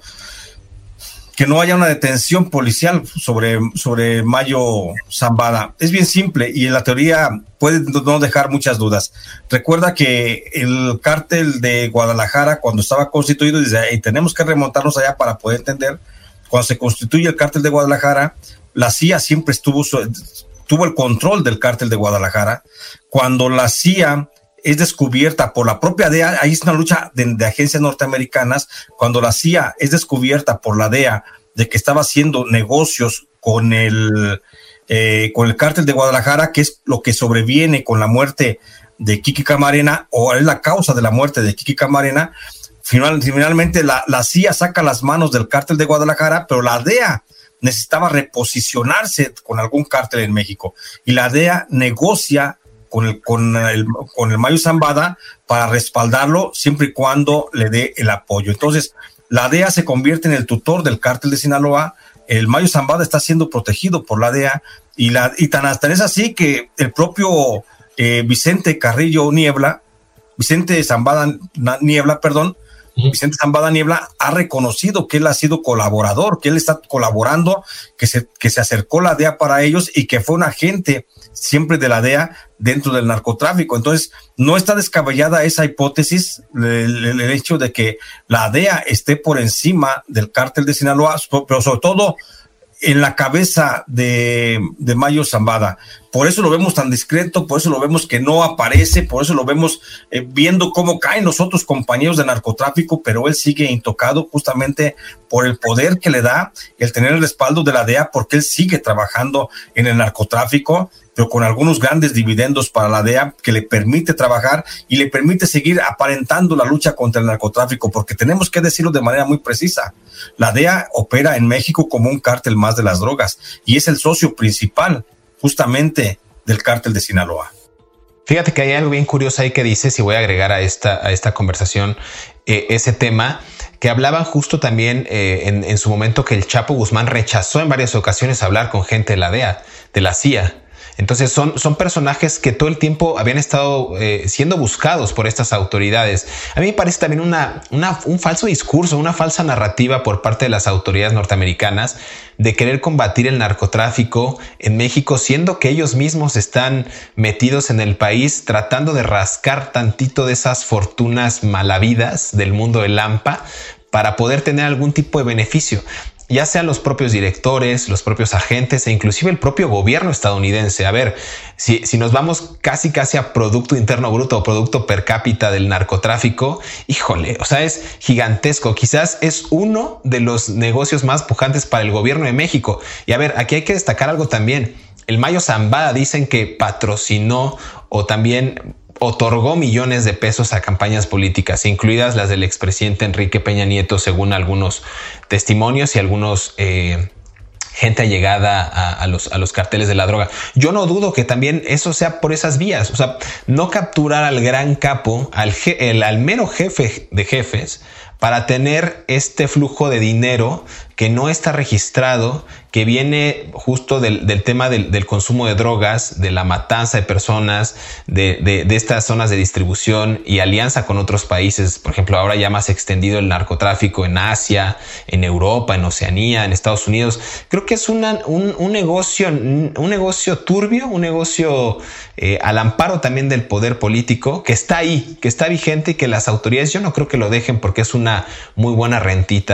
que no haya una detención policial sobre, sobre Mayo Zambada? Es bien simple y en la teoría puede no dejar muchas dudas. Recuerda que el cártel de Guadalajara, cuando estaba constituido, dice, hey, tenemos que remontarnos allá para poder entender, cuando se constituye el cártel de Guadalajara, la C I A siempre estuvo, tuvo el control del cártel de Guadalajara. Cuando la C I A es descubierta por la propia D E A, ahí es una lucha de, de agencias norteamericanas, cuando la C I A es descubierta por la D E A de que estaba haciendo negocios con el, eh, con el cártel de Guadalajara, que es lo que sobreviene con la muerte de Kiki Camarena, o es la causa de la muerte de Kiki Camarena, final, finalmente la, la C I A saca las manos del cártel de Guadalajara, pero la D E A necesitaba reposicionarse con algún cártel en México, y la D E A negocia con el, con el, con el Mayo Zambada para respaldarlo siempre y cuando le dé el apoyo. Entonces, la D E A se convierte en el tutor del cártel de Sinaloa, el Mayo Zambada está siendo protegido por la D E A, y, la, y tan hasta es así que el propio eh, Vicente Carrillo Niebla, Vicente Zambada Niebla, perdón, Vicente Zambada Niebla ha reconocido que él ha sido colaborador, que él está colaborando, que se, que se acercó la D E A para ellos y que fue un agente siempre de la D E A dentro del narcotráfico. Entonces, no está descabellada esa hipótesis, el, el, el hecho de que la D E A esté por encima del cártel de Sinaloa, pero sobre todo en la cabeza de, de Mayo Zambada. Por eso lo vemos tan discreto, por eso lo vemos que no aparece, por eso lo vemos eh, viendo cómo caen los otros compañeros de narcotráfico, pero él sigue intocado justamente por el poder que le da el tener el respaldo de la D E A, porque él sigue trabajando en el narcotráfico, pero con algunos grandes dividendos para la D E A que le permite trabajar y le permite seguir aparentando la lucha contra el narcotráfico, porque tenemos que decirlo de manera muy precisa. La D E A opera en México como un cártel más de las drogas y es el socio principal justamente del cártel de Sinaloa. Fíjate que hay algo bien curioso ahí que dices, y voy a agregar a esta, a esta conversación eh, ese tema, que hablaban justo también eh, en, en su momento que el Chapo Guzmán rechazó en varias ocasiones hablar con gente de la D E A, de la C I A. Entonces son, son personajes que todo el tiempo habían estado eh, siendo buscados por estas autoridades. A mí me parece también una, una, un falso discurso, una falsa narrativa por parte de las autoridades norteamericanas de querer combatir el narcotráfico en México, siendo que ellos mismos están metidos en el país tratando de rascar tantito de esas fortunas malavidas del mundo del Lampa para poder tener algún tipo de beneficio. Ya sean los propios directores, los propios agentes e inclusive el propio gobierno estadounidense. A ver, si, si nos vamos casi casi a Producto Interno Bruto o Producto Per Cápita del narcotráfico, híjole, o sea, es gigantesco. Quizás es uno de los negocios más pujantes para el gobierno de México. Y a ver, aquí hay que destacar algo también. El Mayo Zambada dicen que patrocinó o también otorgó millones de pesos a campañas políticas, incluidas las del expresidente Enrique Peña Nieto, según algunos testimonios y algunos eh, gente allegada a, a, los, a los carteles de la droga. Yo no dudo que también eso sea por esas vías. O sea, no capturar al gran capo, al, je, el, al mero jefe de jefes, para tener este flujo de dinero que no está registrado, que viene justo del, del tema del, del consumo de drogas, de la matanza de personas, de, de, de estas zonas de distribución y alianza con otros países. Por ejemplo, ahora ya más extendido el narcotráfico en Asia, en Europa, en Oceanía, en Estados Unidos. Creo que es una, un, un, negocio, un negocio turbio, un negocio eh, al amparo también del poder político, que está ahí, que está vigente y que las autoridades yo no creo que lo dejen porque es una muy buena rentita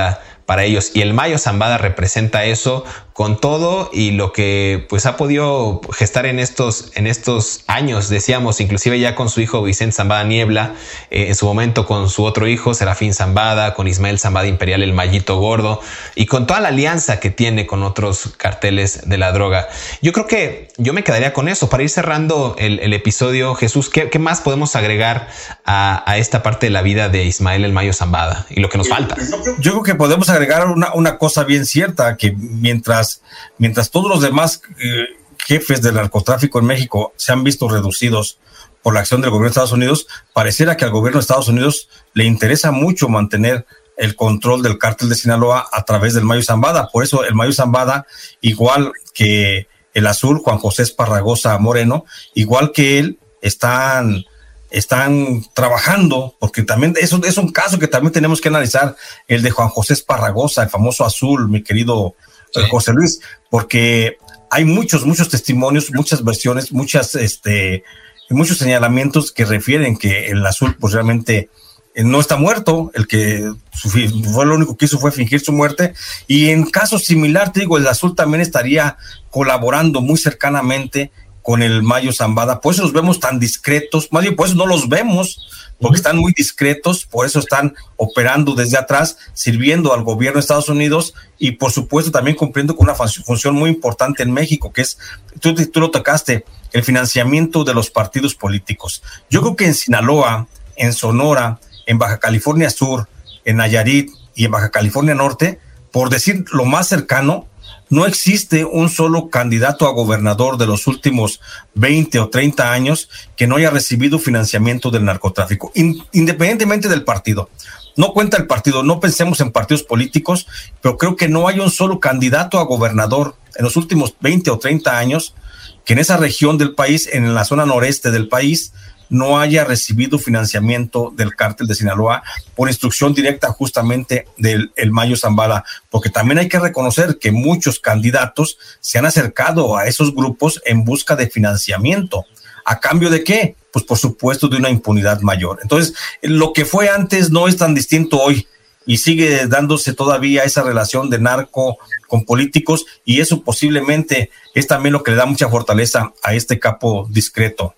para ellos. Y el Mayo Zambada representa eso con todo y lo que pues ha podido gestar en estos, en estos años, decíamos, inclusive ya con su hijo Vicente Zambada Niebla, eh, en su momento con su otro hijo Serafín Zambada, con Ismael Zambada Imperial, el Mayito Gordo, y con toda la alianza que tiene con otros carteles de la droga. Yo creo que yo me quedaría con eso. Para ir cerrando el, el episodio, Jesús, ¿qué, qué más podemos agregar a, a esta parte de la vida de Ismael el Mayo Zambada y lo que nos falta? Yo creo que podemos agregar una, una cosa bien cierta, que mientras Mientras todos los demás eh, jefes del narcotráfico en México se han visto reducidos por la acción del gobierno de Estados Unidos, pareciera que al gobierno de Estados Unidos le interesa mucho mantener el control del cártel de Sinaloa a través del Mayo Zambada. Por eso el Mayo Zambada, igual que el azul, Juan José Esparragosa Moreno, igual que él, están... están trabajando, porque también eso es un caso que también tenemos que analizar, el de Juan José Esparragosa, el famoso azul, mi querido sí. José Luis, porque hay muchos, muchos testimonios, muchas versiones, muchas, este, muchos señalamientos que refieren que el azul, pues realmente no está muerto, el que fue lo único que hizo fue fingir su muerte, y en caso similar, te digo, el azul también estaría colaborando muy cercanamente con el Mayo Zambada. Por eso los vemos tan discretos, más bien por eso no los vemos, porque están muy discretos, por eso están operando desde atrás, sirviendo al gobierno de Estados Unidos y por supuesto también cumpliendo con una función muy importante en México, que es, tú, tú lo tocaste, el financiamiento de los partidos políticos. Yo creo que en Sinaloa, en Sonora, en Baja California Sur, en Nayarit y en Baja California Norte, por decir lo más cercano, no existe un solo candidato a gobernador de los últimos veinte o treinta años que no haya recibido financiamiento del narcotráfico, independientemente del partido. No cuenta el partido, no pensemos en partidos políticos, pero creo que no hay un solo candidato a gobernador en los últimos veinte o treinta años que en esa región del país, en la zona noreste del país, no haya recibido financiamiento del cártel de Sinaloa por instrucción directa justamente del el Mayo Zambada, porque también hay que reconocer que muchos candidatos se han acercado a esos grupos en busca de financiamiento. ¿A cambio de qué? Pues por supuesto de una impunidad mayor. Entonces, lo que fue antes no es tan distinto hoy y sigue dándose todavía esa relación de narco con políticos, y eso posiblemente es también lo que le da mucha fortaleza a este capo discreto,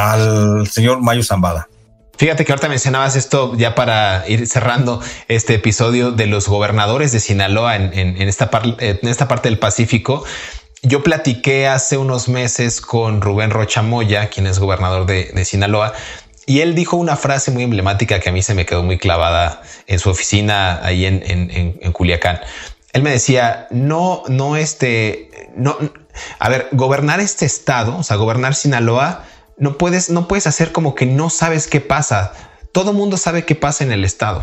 al señor Mayo Zambada. Fíjate que ahorita mencionabas esto ya para ir cerrando este episodio de los gobernadores de Sinaloa en, en, en, esta, par, en esta parte del Pacífico. Yo platiqué hace unos meses con Rubén Rocha Moya, quien es gobernador de, de Sinaloa, y él dijo una frase muy emblemática que a mí se me quedó muy clavada en su oficina ahí en, en, en, en Culiacán. Él me decía, no, no este, no, a ver, gobernar este estado, o sea, gobernar Sinaloa, No puedes, no puedes hacer como que no sabes qué pasa. Todo mundo sabe qué pasa en el estado.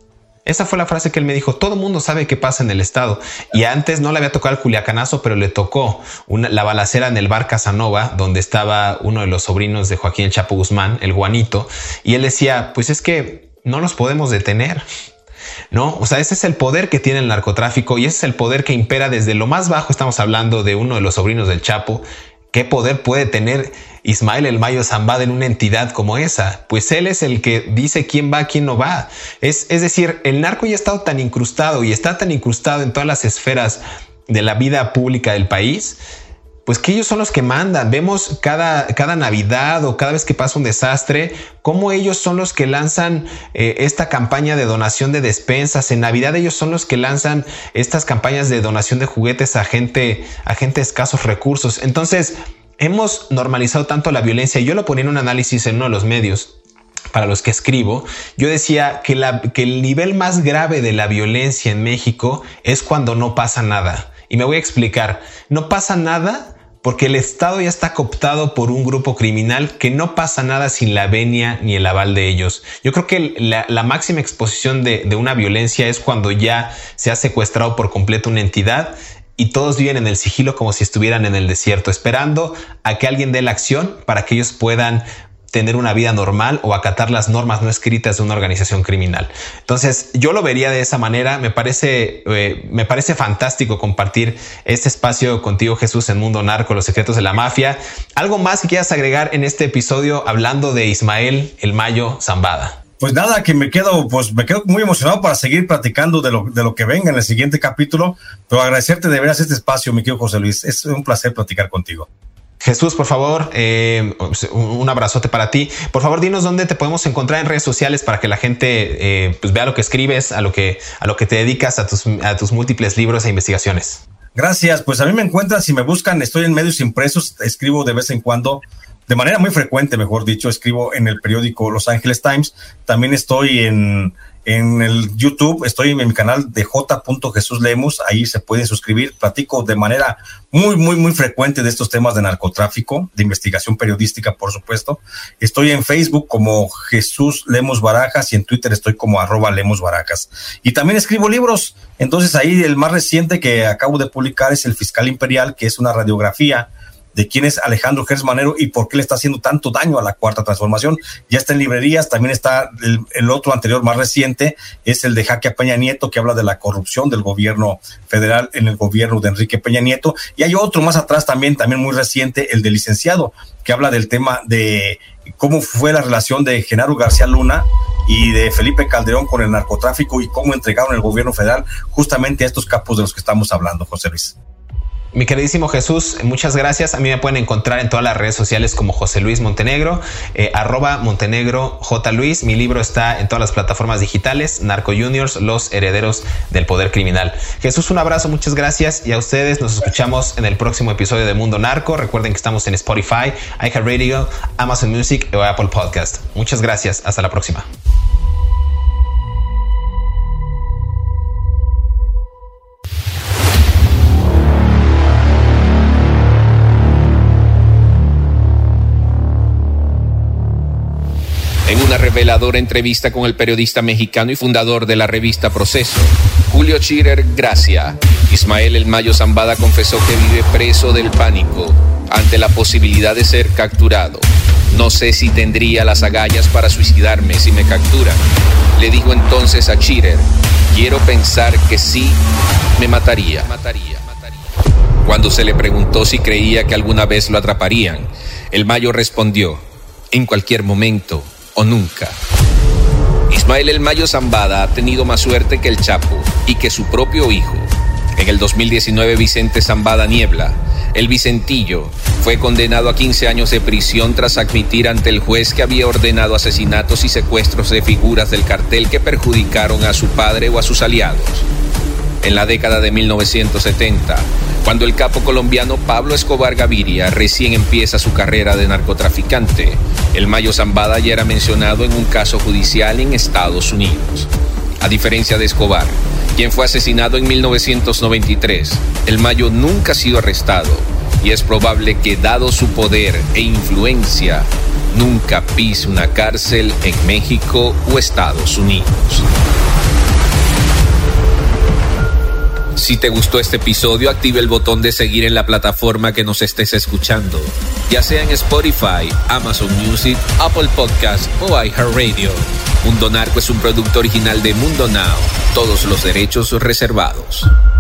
Esa fue la frase que él me dijo. Todo mundo sabe qué pasa en el estado. Y antes no le había tocado el culiacanazo, pero le tocó una, la balacera en el bar Casanova, donde estaba uno de los sobrinos de Joaquín El Chapo Guzmán, el Juanito. Y él decía, pues es que no los podemos detener, ¿no? O sea, ese es el poder que tiene el narcotráfico y ese es el poder que impera desde lo más bajo. Estamos hablando de uno de los sobrinos del Chapo. ¿Qué poder puede tener Ismael el Mayo Zambada en una entidad como esa? Pues él es el que dice quién va, quién no va. Es, es decir, el narco ya ha estado tan incrustado y está tan incrustado en todas las esferas de la vida pública del país, pues que ellos son los que mandan. Vemos cada, cada Navidad o cada vez que pasa un desastre, cómo ellos son los que lanzan eh, esta campaña de donación de despensas. En Navidad ellos son los que lanzan estas campañas de donación de juguetes a gente, a gente de escasos recursos. Entonces, hemos normalizado tanto la violencia. Yo lo ponía en un análisis en uno de los medios para los que escribo. Yo decía que, la, que el nivel más grave de la violencia en México es cuando no pasa nada. Y me voy a explicar. No pasa nada porque el Estado ya está cooptado por un grupo criminal que no pasa nada sin la venia ni el aval de ellos. Yo creo que la, la máxima exposición de, de una violencia es cuando ya se ha secuestrado por completo una entidad y todos viven en el sigilo como si estuvieran en el desierto, esperando a que alguien dé la acción para que ellos puedan tener una vida normal o acatar las normas no escritas de una organización criminal. Entonces yo lo vería de esa manera. Me parece, eh, me parece fantástico compartir este espacio contigo, Jesús, en Mundo Narco, los secretos de la mafia. ¿Algo más que quieras agregar en este episodio hablando de Ismael el Mayo Zambada? Pues nada, que me quedo, pues me quedo muy emocionado para seguir platicando de lo, de lo que venga en el siguiente capítulo, pero agradecerte de veras este espacio, mi querido José Luis. Es un placer platicar contigo. Jesús, por favor, eh, un abrazote para ti. Por favor, dinos dónde te podemos encontrar en redes sociales para que la gente eh, pues vea lo que escribes, a lo que, a lo que te dedicas, a tus, a tus múltiples libros e investigaciones. Gracias, pues a mí me encuentran, si me buscan, estoy en medios impresos, escribo de vez en cuando, de manera muy frecuente, mejor dicho, escribo en el periódico Los Angeles Times. También estoy en, en el YouTube, estoy en mi canal de J. Jesús Lemus, ahí se pueden suscribir. Platico de manera muy, muy, muy frecuente de estos temas de narcotráfico, de investigación periodística, por supuesto. Estoy en Facebook como Jesús Lemus Barajas y en Twitter estoy como arroba Lemus Barajas. Y también escribo libros, entonces ahí el más reciente que acabo de publicar es El Fiscal Imperial, que es una radiografía de quién es Alejandro Gertz Manero y por qué le está haciendo tanto daño a la Cuarta Transformación. Ya está en librerías, también está el, el otro anterior más reciente, es el de Jaque a Peña Nieto, que habla de la corrupción del gobierno federal en el gobierno de Enrique Peña Nieto, y hay otro más atrás también, también muy reciente, el de Licenciado, que habla del tema de cómo fue la relación de Genaro García Luna y de Felipe Calderón con el narcotráfico y cómo entregaron el gobierno federal justamente a estos capos de los que estamos hablando, José Luis. Mi queridísimo Jesús, muchas gracias. A mí me pueden encontrar en todas las redes sociales como José Luis Montenegro, eh, arroba Montenegro J. Luis. Mi libro está en todas las plataformas digitales, Narco Juniors, los herederos del poder criminal. Jesús, un abrazo, muchas gracias. Y a ustedes nos escuchamos en el próximo episodio de Mundo Narco. Recuerden que estamos en Spotify, iHeartRadio, Amazon Music o Apple Podcast. Muchas gracias. Hasta la próxima. En una reveladora entrevista con el periodista mexicano y fundador de la revista Proceso, Julio Scherer Gracia, Ismael El Mayo Zambada confesó que vive preso del pánico ante la posibilidad de ser capturado. No sé si tendría las agallas para suicidarme si me capturan. Le dijo entonces a Scherer, quiero pensar que sí, me mataría. Cuando se le preguntó si creía que alguna vez lo atraparían, El Mayo respondió, en cualquier momento o nunca. Ismael El Mayo Zambada ha tenido más suerte que el Chapo y que su propio hijo. En el dos mil diecinueve, Vicente Zambada Niebla, el Vicentillo, fue condenado a quince años de prisión tras admitir ante el juez que había ordenado asesinatos y secuestros de figuras del cartel que perjudicaron a su padre o a sus aliados. En la década de mil novecientos setenta, cuando el capo colombiano Pablo Escobar Gaviria recién empieza su carrera de narcotraficante, El Mayo Zambada ya era mencionado en un caso judicial en Estados Unidos. A diferencia de Escobar, quien fue asesinado en mil novecientos noventa y tres, El Mayo nunca ha sido arrestado y es probable que, dado su poder e influencia, nunca pise una cárcel en México o Estados Unidos. Si te gustó este episodio, activa el botón de seguir en la plataforma que nos estés escuchando, ya sea en Spotify, Amazon Music, Apple Podcast o iHeartRadio. Mundo Narco es un producto original de Mundo Now, todos los derechos reservados.